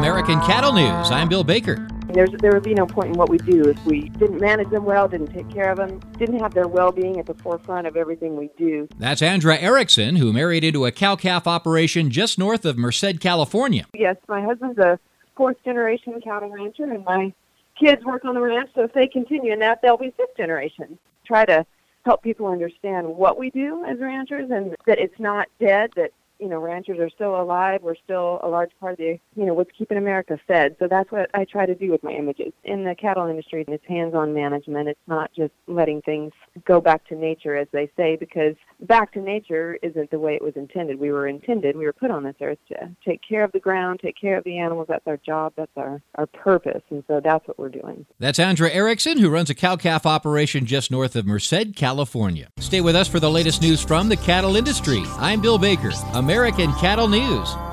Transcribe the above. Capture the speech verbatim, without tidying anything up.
American Cattle News. I'm Bill Baker. There's, there would be no point in what we do if we didn't manage them well, didn't take care of them, didn't have their well-being at the forefront of everything we do. That's Andra Erickson, who married into a cow-calf operation just north of Merced, California. Yes, my husband's a fourth-generation cattle rancher, and my kids work on the ranch, so if they continue in that, they'll be fifth generation. Try to help people understand what we do as ranchers and that it's not dead, that you know, ranchers are still alive. We're still a large part of the, you know, what's keeping America fed. So that's what I try to do with my images. In the cattle industry, it's hands-on management. It's not just letting things go back to nature, as they say, because back to nature isn't the way it was intended. We were intended, we were put on this earth to take care of the ground, take care of the animals. That's our job. That's our, our purpose. And so that's what we're doing. That's Andra Erickson, who runs a cow-calf operation just north of Merced, California. Stay with us for the latest news from the cattle industry. I'm Bill Baker, American Cattle News.